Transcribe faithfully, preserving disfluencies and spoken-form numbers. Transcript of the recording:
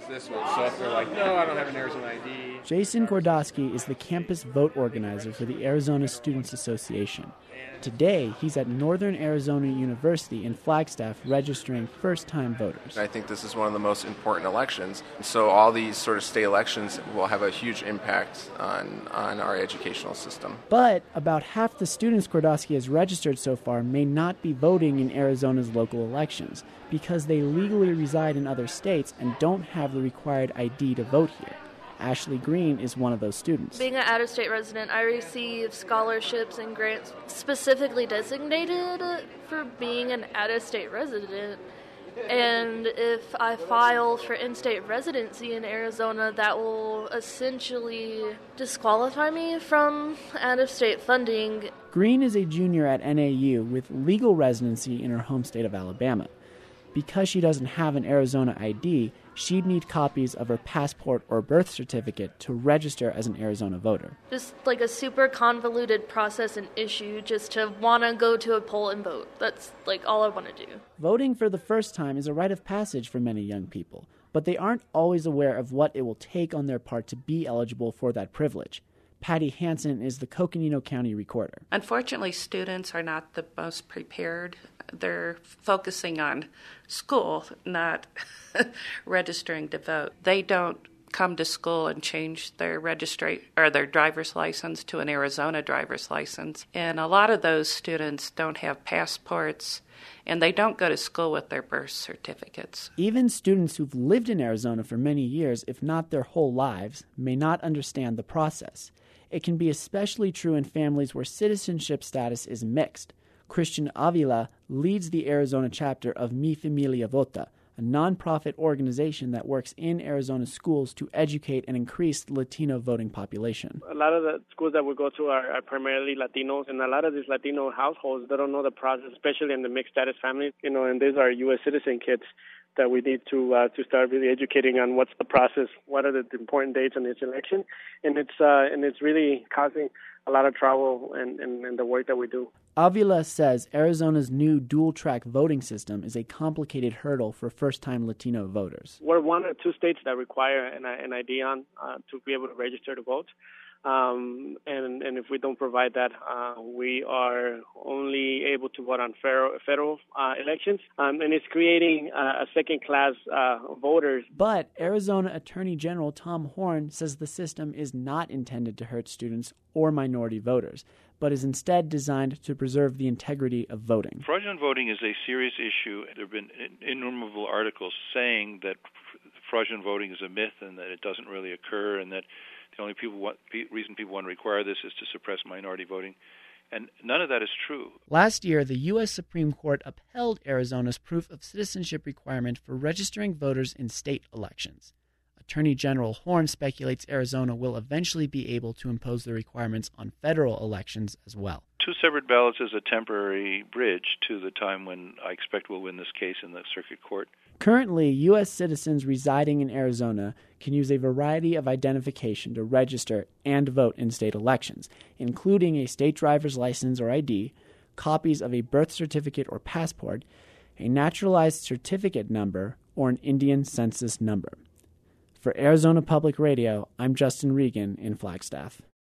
is this one. So if they're like, no, I don't have an Arizona I D. Jason Gordosky is the campus vote organizer for the Arizona Students Association. Today, he's at Northern Arizona University in Flagstaff registering first-time voters. I think this is one of the most important elections. So all these sort of state elections will have a huge impact on, on our educational system. But about half the students Gordosky has registered so far may not be voting in Arizona's local elections because they legally reside in other states and don't have the required I D to vote here. Ashley Green is one of those students. Being an out-of-state resident, I receive scholarships and grants specifically designated for being an out-of-state resident. And if I file for in-state residency in Arizona, that will essentially disqualify me from out-of-state funding. Green is a junior at N A U with legal residency in her home state of Alabama. Because she doesn't have an Arizona I D, she'd need copies of her passport or birth certificate to register as an Arizona voter. Just like a super convoluted process and issue just to want to go to a poll and vote. That's like all I want to do. Voting for the first time is a rite of passage for many young people, but they aren't always aware of what it will take on their part to be eligible for that privilege. Patty Hansen is the Coconino County recorder. Unfortunately, students are not the most prepared. They're focusing on school, not registering to vote. They don't come to school and change their registra- or their driver's license to an Arizona driver's license. And a lot of those students don't have passports, and they don't go to school with their birth certificates. Even students who've lived in Arizona for many years, if not their whole lives, may not understand the process. It can be especially true in families where citizenship status is mixed. Christian Avila leads the Arizona chapter of Mi Familia Vota, a nonprofit organization that works in Arizona schools to educate and increase the Latino voting population. A lot of the schools that we go to are, are primarily Latinos, and a lot of these Latino households, they don't know the process, especially in the mixed status families, you know, and these are U S citizen kids that we need to uh, to start really educating on what's the process, what are the important dates on this election, and it's uh, and it's really causing a lot of trouble in, in, in the work that we do. Avila says Arizona's new dual-track voting system is a complicated hurdle for first-time Latino voters. We're one or two states that require an, an I D on uh, to be able to register to vote. Um, and, and if we don't provide that, uh, we are only able to vote on federal, federal uh, elections, um, and it's creating uh, a second-class uh, voters. But Arizona Attorney General Tom Horne says the system is not intended to hurt students or minority voters, but is instead designed to preserve the integrity of voting. Fraudulent voting is a serious issue. There have been innumerable articles saying that fraudulent voting is a myth and that it doesn't really occur, and that the only people want, reason people want to require this is to suppress minority voting. And none of that is true. Last year, the U S Supreme Court upheld Arizona's proof of citizenship requirement for registering voters in state elections. Attorney General Horne speculates Arizona will eventually be able to impose the requirements on federal elections as well. Two separate ballots is a temporary bridge to the time when I expect we'll win this case in the circuit court. Currently, U S citizens residing in Arizona can use a variety of identification to register and vote in state elections, including a state driver's license or I D, copies of a birth certificate or passport, a naturalized certificate number, or an Indian census number. For Arizona Public Radio, I'm Justin Regan in Flagstaff.